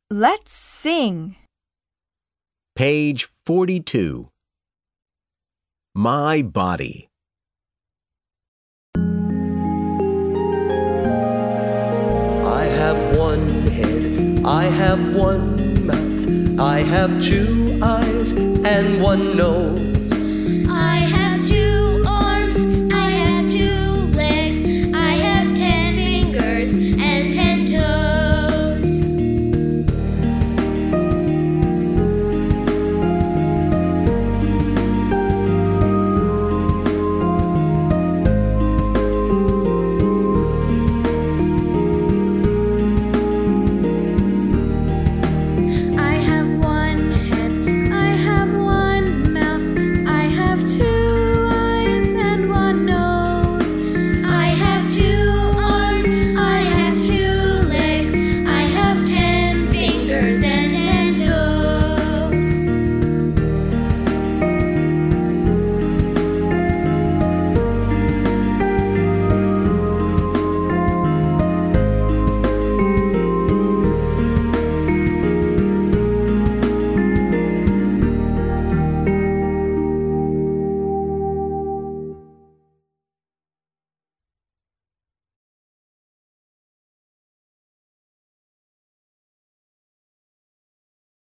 Let's sing. Page 42. My body. I have one head, I have one mouth, I have two eyes and one nose.